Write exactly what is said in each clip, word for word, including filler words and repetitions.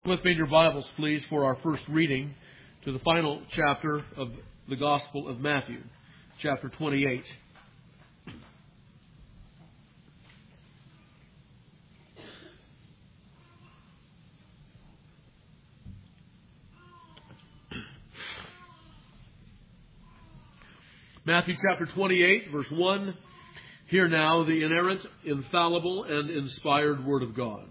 With me in your Bibles, please, for our first reading to the final chapter of the Gospel of Matthew, chapter twenty-eight. Matthew chapter twenty-eight, verse one. Hear now the inerrant, infallible, and inspired Word of God.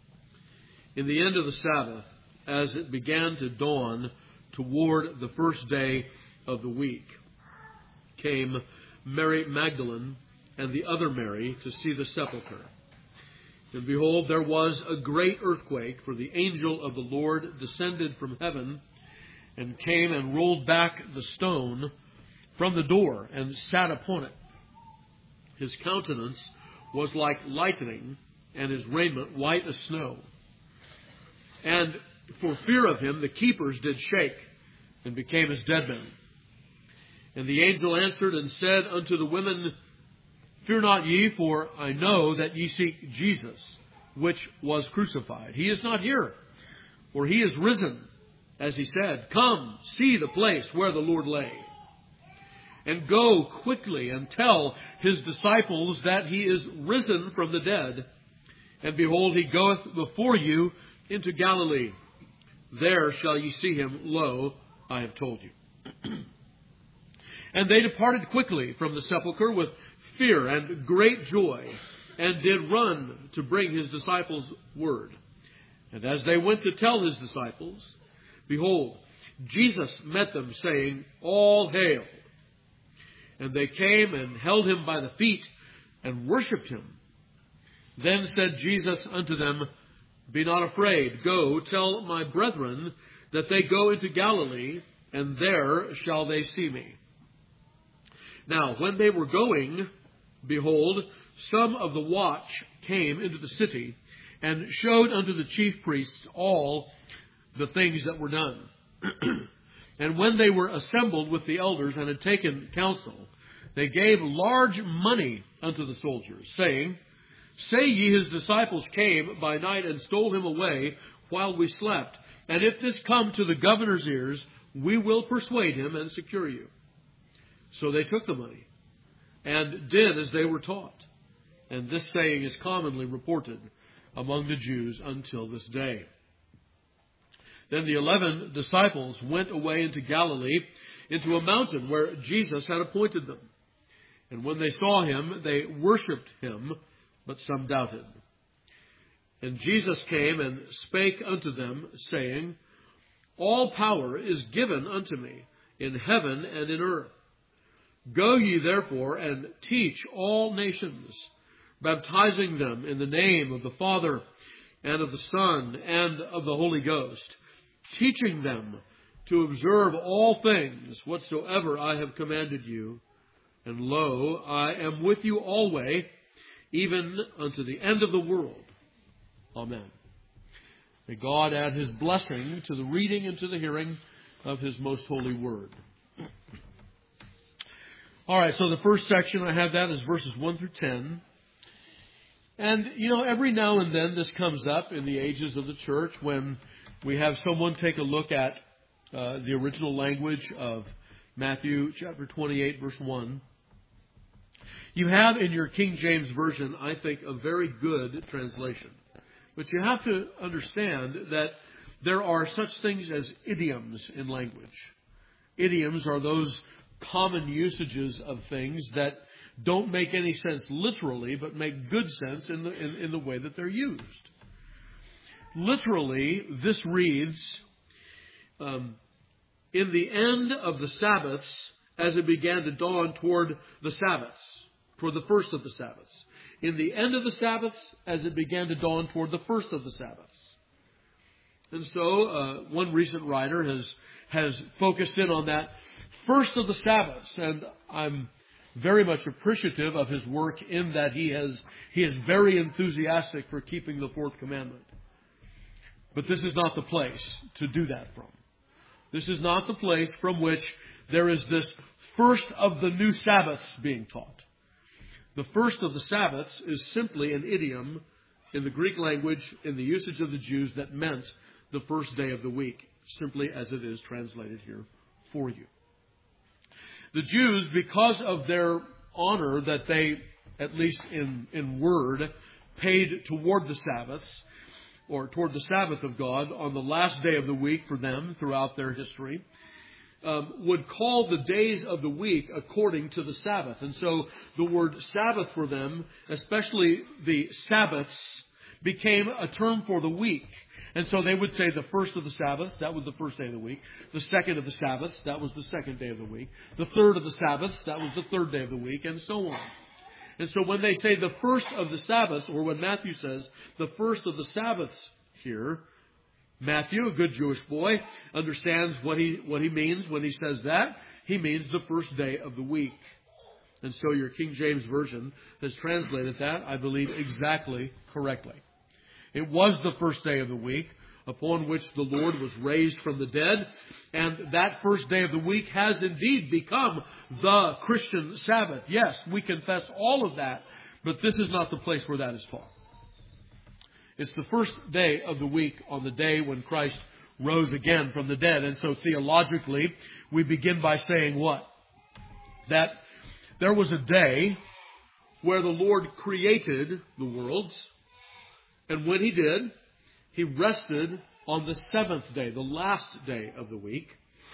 In the end of the Sabbath, as it began to dawn toward the first day of the week, came Mary Magdalene and the other Mary to see the sepulchre. And behold, there was a great earthquake, for the angel of the Lord descended from heaven and came and rolled back the stone from the door and sat upon it. His countenance was like lightning, and his raiment white as snow. And for fear of him, the keepers did shake, and became as dead men. And the angel answered and said unto the women, Fear not ye, for I know that ye seek Jesus, which was crucified. He is not here, for he is risen, as he said. Come, see the place where the Lord lay. And go quickly and tell his disciples that he is risen from the dead. And behold, he goeth before you into Galilee. There shall ye see him. Lo, I have told you. And they departed quickly from the sepulchre with fear and great joy, and did run to bring his disciples word. And as they went to tell his disciples, behold, Jesus met them, saying, All hail. And they came and held him by the feet and worshipped him. Then said Jesus unto them, Be not afraid. Go, tell my brethren that they go into Galilee, and there shall they see me. Now, when they were going, behold, some of the watch came into the city, and showed unto the chief priests all the things that were done. And when they were assembled with the elders and had taken counsel, they gave large money unto the soldiers, saying, Say ye, his disciples came by night and stole him away while we slept. And if this come to the governor's ears, we will persuade him and secure you. So they took the money and did as they were taught. And this saying is commonly reported among the Jews until this day. Then the eleven disciples went away into Galilee, into a mountain where Jesus had appointed them. And when they saw him, they worshipped him, but some doubted. And Jesus came and spake unto them, saying, All power is given unto me in heaven and in earth. Go ye therefore and teach all nations, baptizing them in the name of the Father and of the Son and of the Holy Ghost, teaching them to observe all things whatsoever I have commanded you. And lo, I am with you always, even unto the end of the world. Amen. May God add his blessing to the reading and to the hearing of his most holy word. All right, so the first section I have that is verses one through ten. And, you know, every now and then this comes up in the ages of the church when we have someone take a look at uh, the original language of Matthew chapter twenty-eight, verse one. You have in your King James Version, I think, a very good translation. But you have to understand that there are such things as idioms in language. Idioms are those common usages of things that don't make any sense literally, but make good sense in the, in, in the way that they're used. Literally, this reads, um, in the end of the Sabbaths, as it began to dawn toward the Sabbaths, toward the first of the Sabbaths. In the end of the Sabbaths, as it began to dawn toward the first of the Sabbaths. And so, uh, one recent writer has, has focused in on that first of the Sabbaths, and I'm very much appreciative of his work in that he has, he is very enthusiastic for keeping the fourth commandment. But this is not the place to do that from. This is not the place from which there is this first of the new Sabbaths being taught. The first of the Sabbaths is simply an idiom in the Greek language, in the usage of the Jews, that meant the first day of the week, simply as it is translated here for you. The Jews, because of their honor that they, at least in, in word, paid toward the Sabbaths, or toward the Sabbath of God on the last day of the week for them throughout their history, um, would call the days of the week according to the Sabbath. And so the word Sabbath for them, especially the Sabbaths, became a term for the week. And so they would say the first of the Sabbaths, that was the first day of the week. The second of the Sabbaths, that was the second day of the week. The third of the Sabbaths, that was the third day of the week, and so on. And so when they say the first of the Sabbaths, or when Matthew says the first of the Sabbaths here, Matthew, a good Jewish boy, understands what he what he means when he says that. He means the first day of the week. And so your King James Version has translated that, I believe, exactly correctly. It was the first day of the week upon which the Lord was raised from the dead. And that first day of the week has indeed become the Christian Sabbath. Yes, we confess all of that, but this is not the place where that is taught. It's the first day of the week on the day when Christ rose again from the dead. And so theologically, we begin by saying what? That there was a day where the Lord created the worlds. And when He did, He rested on the seventh day, the last day of the week.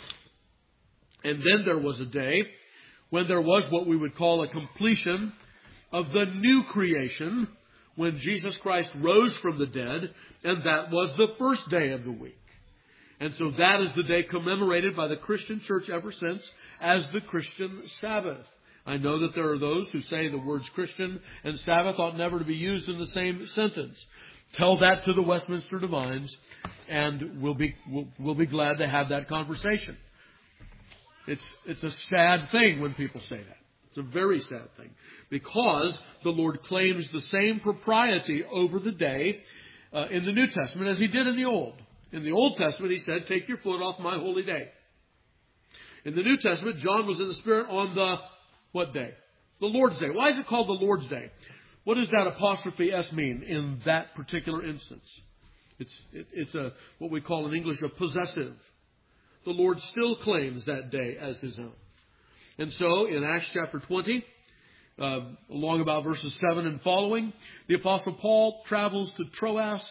And then there was a day when there was what we would call a completion of the new creation, when Jesus Christ rose from the dead, and that was the first day of the week. And so that is the day commemorated by the Christian church ever since as the Christian Sabbath. I know that there are those who say the words Christian and Sabbath ought never to be used in the same sentence. Tell that to the Westminster Divines, and we'll be we'll, we'll be glad to have that conversation. It's it's a sad thing when people say that. It's a very sad thing, because the Lord claims the same propriety over the day uh, in the New Testament as He did in the Old. In the Old Testament, He said, "Take your foot off my holy day." In the New Testament, John was in the Spirit on the what day? The Lord's Day. Why is it called the Lord's Day? What does that apostrophe S mean in that particular instance? It's it, it's a what we call in English a possessive. The Lord still claims that day as His own. And so in Acts chapter twenty, uh, along about verses seven and following, the Apostle Paul travels to Troas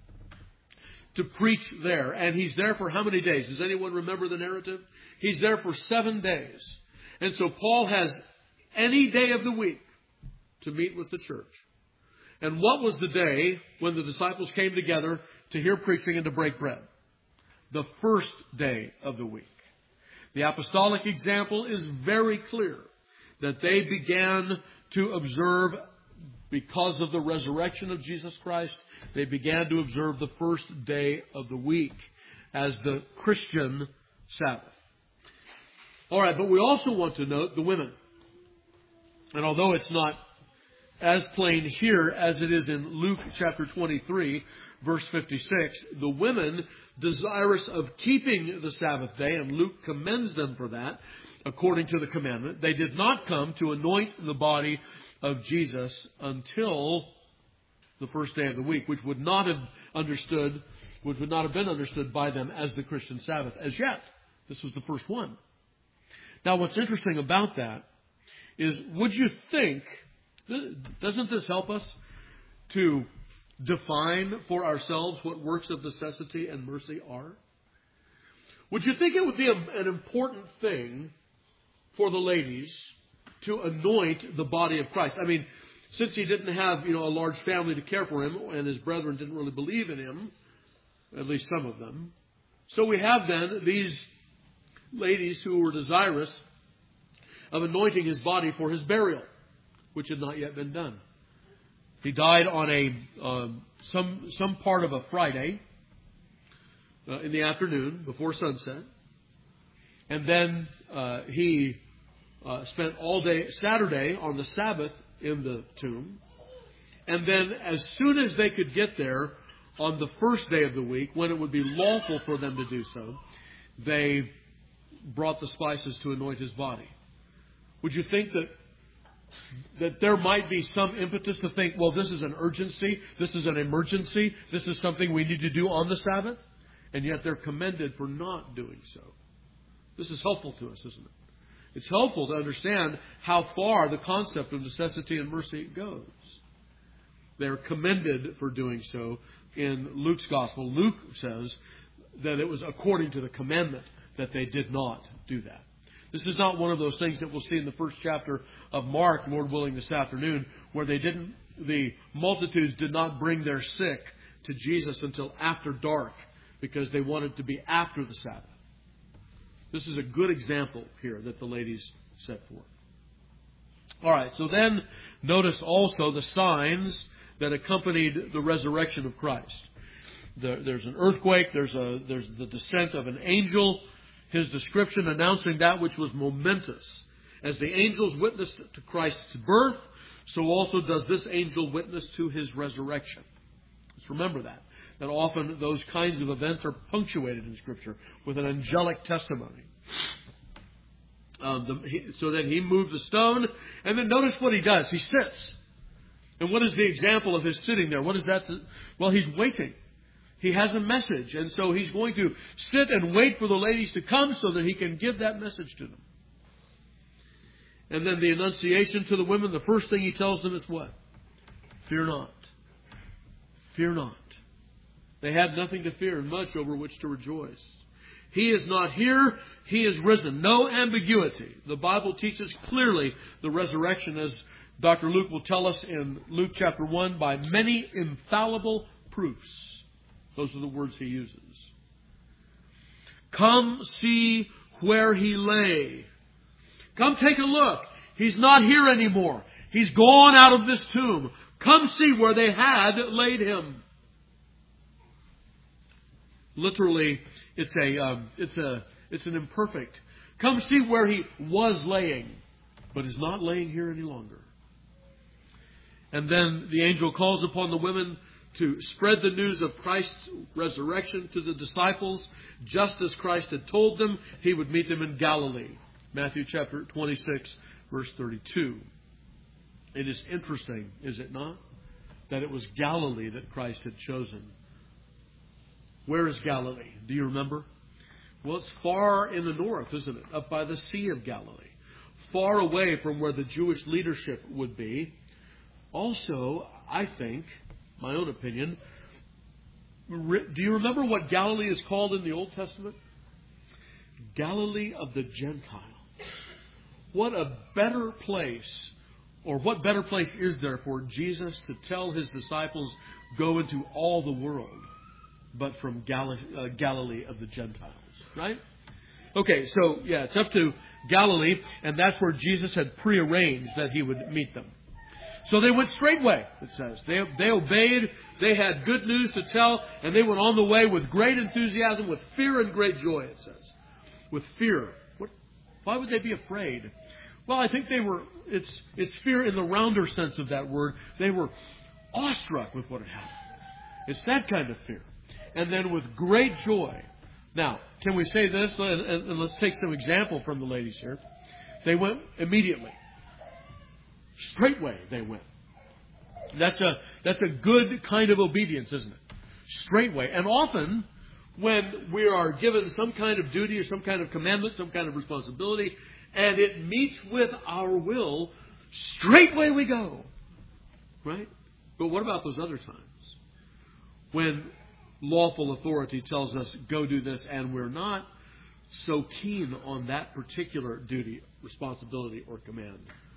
to preach there. And he's there for how many days? Does anyone remember the narrative? He's there for seven days. And so Paul has any day of the week to meet with the church. And what was the day when the disciples came together to hear preaching and to break bread? The first day of the week. The apostolic example is very clear that they began to observe, because of the resurrection of Jesus Christ, they began to observe the first day of the week as the Christian Sabbath. All right, but we also want to note the women. And although it's not as plain here as it is in Luke chapter twenty-three, verse fifty-six, the women, desirous of keeping the Sabbath day, and Luke commends them for that, according to the commandment, they did not come to anoint the body of Jesus until the first day of the week, which would not have understood, which would not have been understood by them as the Christian Sabbath as yet. This was the first one. Now, what's interesting about that is, would you think, doesn't this help us to define for ourselves what works of necessity and mercy are? Would you think it would be a, an important thing for the ladies to anoint the body of Christ? I mean, since he didn't have, you know, a large family to care for him, and his brethren didn't really believe in him, at least some of them. So we have then these ladies who were desirous of anointing his body for his burial, which had not yet been done. He died on a uh, some some part of a Friday uh, in the afternoon before sunset, and then uh, he uh, spent all day Saturday on the Sabbath in the tomb, and then as soon as they could get there on the first day of the week, when it would be lawful for them to do so, they brought the spices to anoint his body. Would you think that that there might be some impetus to think, well, this is an urgency, this is an emergency, this is something we need to do on the Sabbath? and yet they're commended for not doing so. This is helpful to us, isn't it? It's helpful to understand how far the concept of necessity and mercy goes. They're commended for doing so in Luke's Gospel. Luke says that it was according to the commandment that they did not do that. This is not one of those things that we'll see in the first chapter of Mark, Lord willing, this afternoon, where they didn't, the multitudes did not bring their sick to Jesus until after dark because they wanted to be after the Sabbath. This is a good example here that the ladies set forth. All right, so then notice also the signs that accompanied the resurrection of Christ. There, there's an earthquake, there's, a, there's the descent of an angel, his description announcing that which was momentous. As the angels witnessed to Christ's birth, so also does this angel witness to his resurrection. Let's remember that. That often those kinds of events are punctuated in Scripture with an angelic testimony. Um, the, he, so then he moved the stone, and then notice what he does. He sits. And what is the example of his sitting there? What is that? To, well, he's waiting. He has a message, and so he's going to sit and wait for the ladies to come so that he can give that message to them. And then the annunciation to the women, the first thing he tells them is what? Fear not. Fear not. They had nothing to fear and much over which to rejoice. He is not here. He is risen. No ambiguity. The Bible teaches clearly the resurrection, as Doctor Luke will tell us in Luke chapter one, by many infallible proofs. Those are the words he uses. Come see where he lay. Come take a look. He's not here anymore. He's gone out of this tomb. Come see where they had laid him. Literally, it's a, um, it's a, it's an imperfect. Come see where he was laying, but is not laying here any longer. And then the angel calls upon the women to spread the news of Christ's resurrection to the disciples, just as Christ had told them he would meet them in Galilee. Matthew chapter twenty-six, verse thirty-two. It is interesting, is it not, that it was Galilee that Christ had chosen. Where is Galilee? Do you remember? Well, it's far in the north, isn't it? Up by the Sea of Galilee. Far away from where the Jewish leadership would be. Also, I think, my own opinion, do you remember what Galilee is called in the Old Testament? Galilee of the Gentiles. What a better place, or what better place is there for Jesus to tell his disciples, go into all the world, but from Gal- uh, Galilee of the Gentiles, right? Okay, so yeah, it's up to Galilee, and that's where Jesus had prearranged that he would meet them. So they went straightway, it says. They, they obeyed, they had good news to tell, and they went on the way with great enthusiasm, with fear and great joy, it says. With fear. What, why would they be afraid? Well, I think they were, it's, it's fear in the rounder sense of that word. They were awestruck with what had happened. It's that kind of fear. And then with great joy. Now, can we say this? And, and, and let's take some example from the ladies here. They went immediately. Straightway they went. That's a, that's a good kind of obedience, isn't it? Straightway. And often, when we are given some kind of duty or some kind of commandment, some kind of responsibility, and it meets with our will, straightway we go. Right? But what about those other times? When lawful authority tells us, go do this, and we're not so keen on that particular duty, responsibility, or command.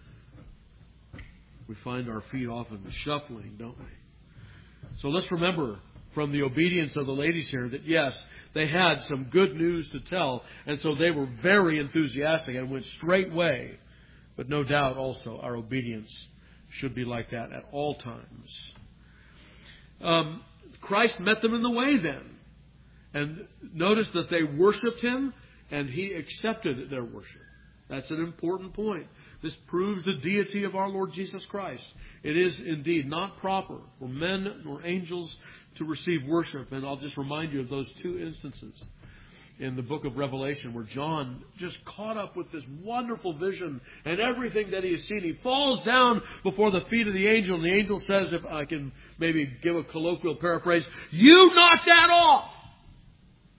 We find our feet often shuffling, don't we? So let's remember from the obedience of the ladies here that yes, they had some good news to tell, and so they were very enthusiastic and went straightway. But no doubt also our obedience should be like that at all times. Um, Christ met them in the way then. And notice that they worshipped him and he accepted their worship. That's an important point. This proves the deity of our Lord Jesus Christ. It is indeed not proper for men nor angels to receive worship. And I'll just remind you of those two instances in the book of Revelation where John, just caught up with this wonderful vision and everything that he has seen, he falls down before the feet of the angel. And the angel says, if I can maybe give a colloquial paraphrase, you knock that off.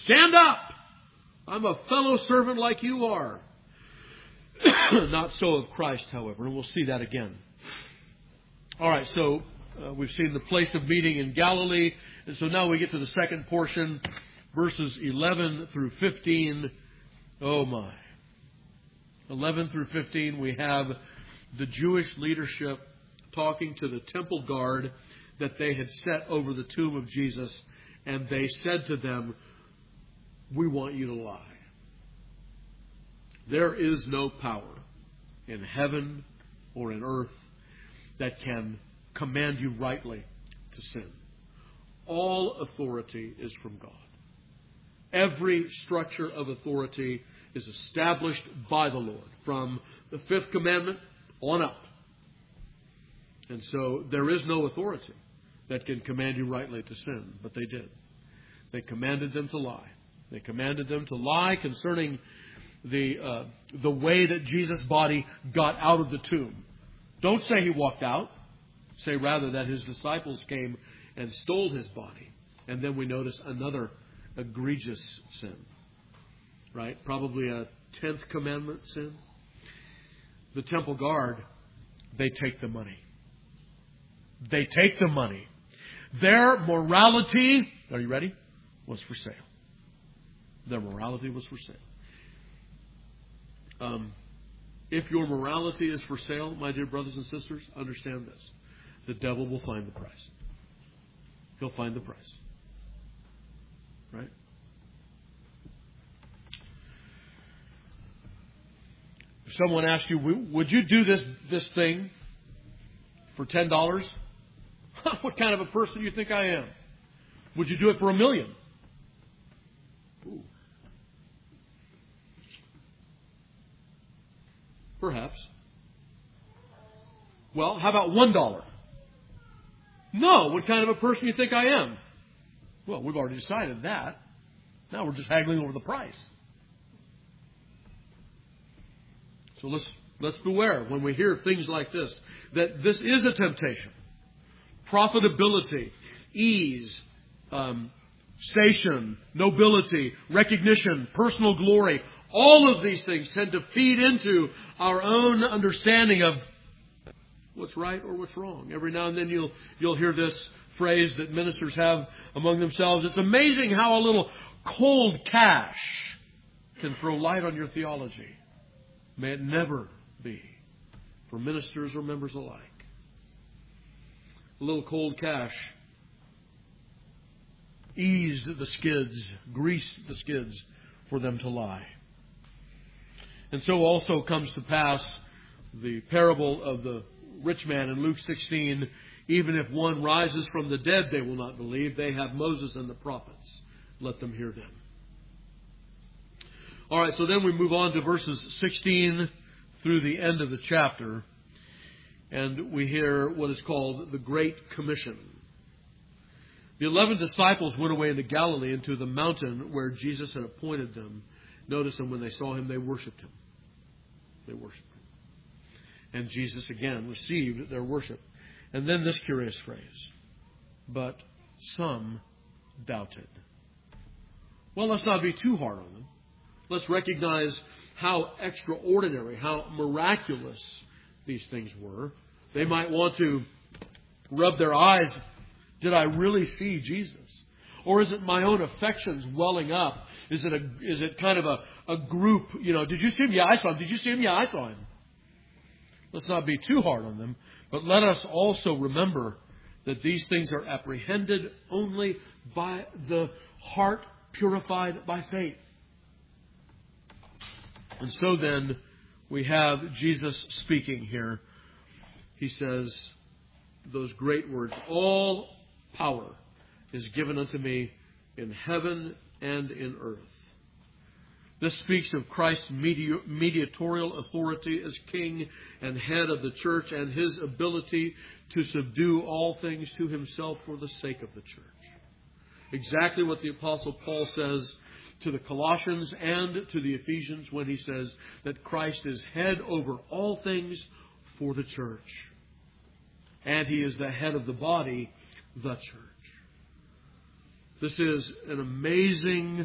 Stand up! I'm a fellow servant like you are. Not so of Christ, however, and we'll see that again. All right, so uh, we've seen the place of meeting in Galilee, and so now we get to the second portion, verses eleven through fifteen. Oh my. eleven through fifteen, we have the Jewish leadership talking to the temple guard that they had set over the tomb of Jesus, and they said to them, we want you to lie. There is no power in heaven or in earth that can command you rightly to sin. All authority is from God. Every structure of authority is established by the Lord from the fifth commandment on up. And so there is no authority that can command you rightly to sin, but they did. They commanded them to lie. They commanded them to lie concerning the uh, the way that Jesus' body got out of the tomb. Don't say he walked out. Say rather that his disciples came and stole his body. And then we notice another egregious sin. Right? Probably a tenth commandment sin. The temple guard, they take the money. They take the money. Their morality, are you ready? Was for sale. Their morality was for sale. Um, if your morality is for sale, my dear brothers and sisters, understand this. The devil will find the price. He'll find the price. Right? If someone asks you, would you do this, this thing for ten dollars? What kind of a person do you think I am? Would you do it for a million? Ooh. Perhaps. Well, how about one dollar? No. What kind of a person do you think I am? Well, we've already decided that. Now we're just haggling over the price. So let's let's beware when we hear things like this, that this is a temptation. Profitability, ease, um, station, nobility, recognition, personal glory. All of these things tend to feed into our own understanding of what's right or what's wrong. Every now and then you'll you'll hear this phrase that ministers have among themselves. It's amazing how a little cold cash can throw light on your theology. May it never be for ministers or members alike. A little cold cash eased the skids, greased the skids for them to lie. And so also comes to pass the parable of the rich man in Luke sixteen. Even if one rises from the dead, they will not believe. They have Moses and the prophets. Let them hear them. All right, so then we move on to verses sixteen through the end of the chapter. And we hear what is called the Great Commission. The eleven disciples went away into Galilee, into the mountain where Jesus had appointed them. Notice, and when they saw him, they worshipped him. They worshipped him. And Jesus again received their worship. And then this curious phrase, but some doubted. Well, let's not be too hard on them. Let's recognize how extraordinary, how miraculous these things were. They might want to rub their eyes. Did I really see Jesus? Or is it my own affections welling up? Is it a is it kind of a, a group, you know, did you see him? Yeah, I saw him. Did you see him? Yeah, I saw him. Let's not be too hard on them. But let us also remember that these things are apprehended only by the heart purified by faith. And so then, we have Jesus speaking here. He says those great words, all power is given unto me in heaven and in earth. This speaks of Christ's mediatorial authority as king and head of the church and his ability to subdue all things to himself for the sake of the church. Exactly what the Apostle Paul says to the Colossians and to the Ephesians when he says that Christ is head over all things for the church. And he is the head of the body, the church. This is an amazing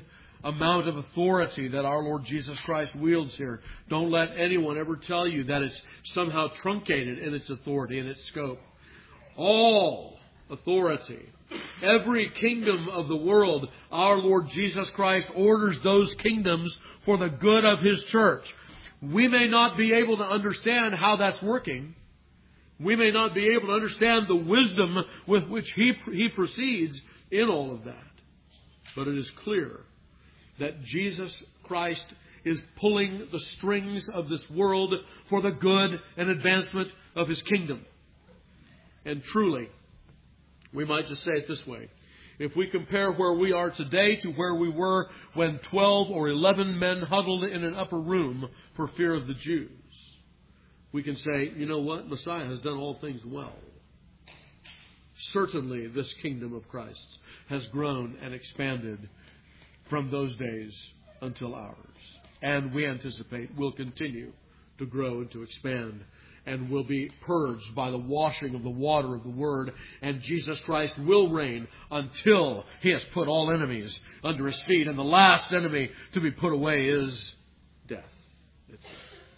amount of authority that our Lord Jesus Christ wields here. Don't let anyone ever tell you that it's somehow truncated in its authority and its scope. All authority, every kingdom of the world, our Lord Jesus Christ orders those kingdoms for the good of His church. We may not be able to understand how that's working. We may not be able to understand the wisdom with which He, he proceeds in all of that. But it is clear that Jesus Christ is pulling the strings of this world for the good and advancement of His kingdom. And truly, we might just say it this way. If we compare where we are today to where we were when twelve or eleven men huddled in an upper room for fear of the Jews, we can say, you know what? Messiah has done all things well. Certainly, this kingdom of Christ has grown and expanded from those days until ours. And we anticipate will continue to grow and to expand, and will be purged by the washing of the water of the Word. And Jesus Christ will reign until He has put all enemies under His feet. And the last enemy to be put away is death itself.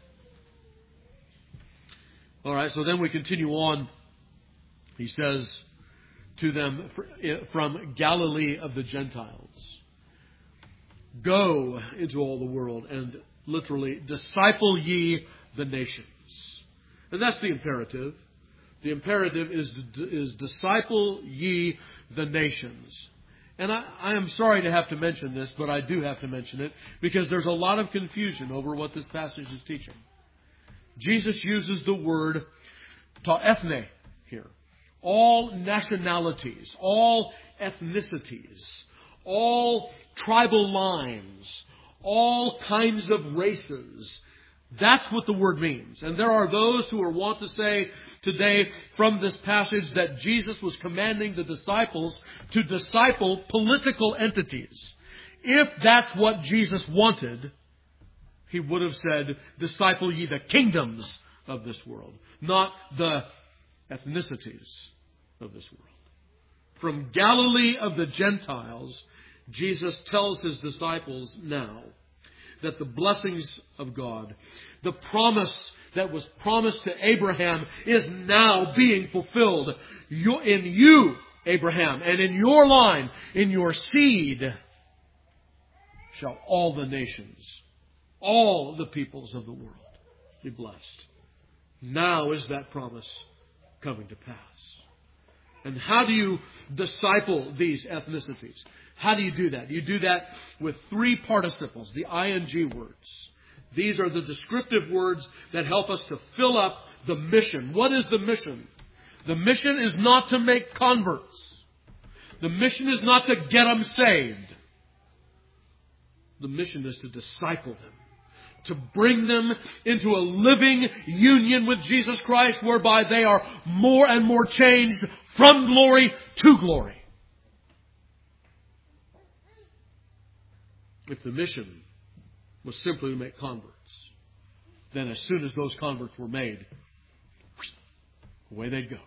All right, so then we continue on. He says to them from Galilee of the Gentiles, go into all the world and literally disciple ye the nations. And that's the imperative. The imperative is, is disciple ye the nations. And I, I am sorry to have to mention this, but I do have to mention it because there's a lot of confusion over what this passage is teaching. Jesus uses the word ta ethne here. All nationalities, all ethnicities, all tribal lines, all kinds of races. That's what the word means. And there are those who are wont to say today from this passage that Jesus was commanding the disciples to disciple political entities. If that's what Jesus wanted, He would have said, disciple ye the kingdoms of this world, not the ethnicities of this world. From Galilee of the Gentiles, Jesus tells His disciples now that the blessings of God, the promise that was promised to Abraham, is now being fulfilled in you, Abraham, and in your line, in your seed, shall all the nations, all the peoples of the world be blessed. Now is that promise coming to pass. And how do you disciple these ethnicities? How do you do that? You do that with three participles, the ing words. These are the descriptive words that help us to fill up the mission. What is the mission? The mission is not to make converts. The mission is not to get them saved. The mission is to disciple them, to bring them into a living union with Jesus Christ, whereby they are more and more changed from glory to glory. If the mission was simply to make converts, then as soon as those converts were made, away they'd go.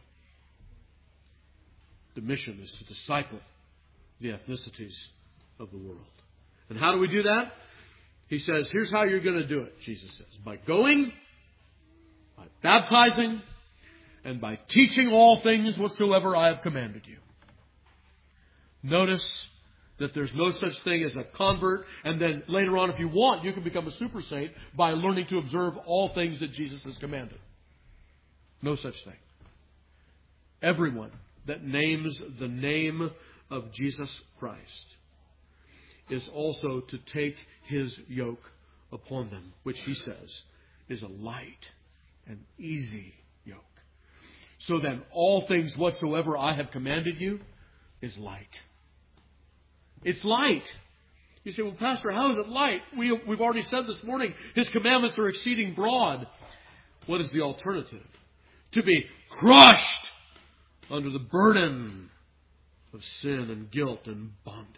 The mission is to disciple the ethnicities of the world. And how do we do that? He says, here's how you're going to do it, Jesus says. By going, by baptizing, and by teaching all things whatsoever I have commanded you. Notice that there's no such thing as a convert, and then later on, if you want, you can become a super saint by learning to observe all things that Jesus has commanded. No such thing. Everyone that names the name of Jesus Christ is also to take His yoke upon them, which He says is a light and easy yoke. So then all things whatsoever I have commanded you is light. It's light. You say, well, Pastor, how is it light? We, we've already said this morning, His commandments are exceeding broad. What is the alternative? To be crushed under the burden of sin and guilt and bondage.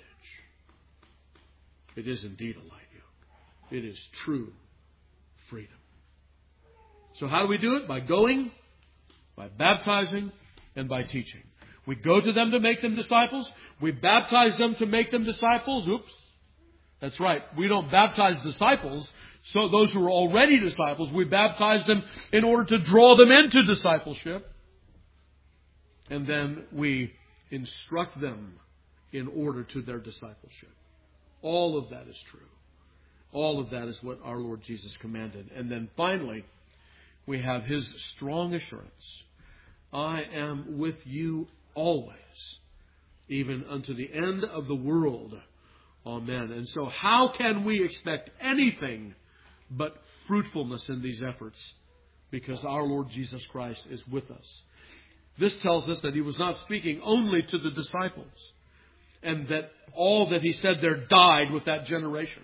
It is indeed a light yoke. It is true freedom. So how do we do it? By going, by baptizing, and by teaching. We go to them to make them disciples. We baptize them to make them disciples. Oops. That's right. We don't baptize disciples, so those who are already disciples, we baptize them in order to draw them into discipleship. And then we instruct them in order to their discipleship. All of that is true. All of that is what our Lord Jesus commanded. And then finally, we have His strong assurance. I am with you always, even unto the end of the world. Amen. And so how can we expect anything but fruitfulness in these efforts? Because our Lord Jesus Christ is with us. This tells us that He was not speaking only to the disciples, and that all that He said there died with that generation.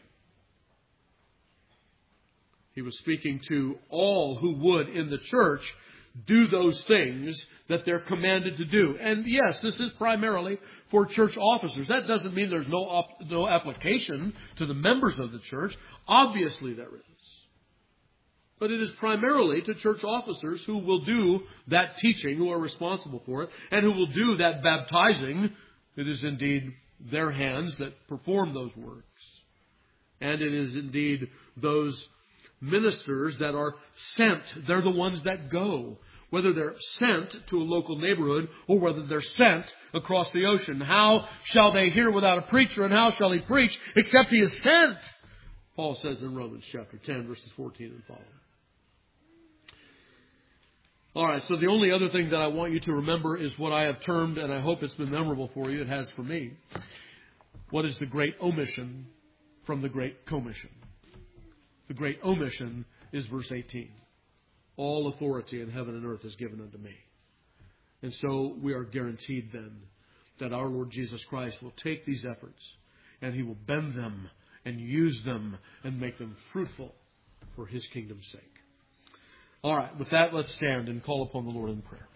He was speaking to all who would in the church do those things that they're commanded to do. And yes, this is primarily for church officers. That doesn't mean there's no op- no application to the members of the church. Obviously there is. But it is primarily to church officers who will do that teaching, who are responsible for it, and who will do that baptizing. It is indeed their hands that perform those works. And it is indeed those ministers that are sent. They're the ones that go. Whether they're sent to a local neighborhood or whether they're sent across the ocean. How shall they hear without a preacher, and how shall he preach except he is sent? Paul says in Romans chapter ten, verses fourteen and following. All right, so the only other thing that I want you to remember is what I have termed, and I hope it's been memorable for you, it has for me. What is the great omission from the great commission? The great omission is verse eighteen. All authority in heaven and earth is given unto me. And so we are guaranteed then that our Lord Jesus Christ will take these efforts and He will bend them and use them and make them fruitful for His kingdom's sake. All right, with that, let's stand and call upon the Lord in prayer.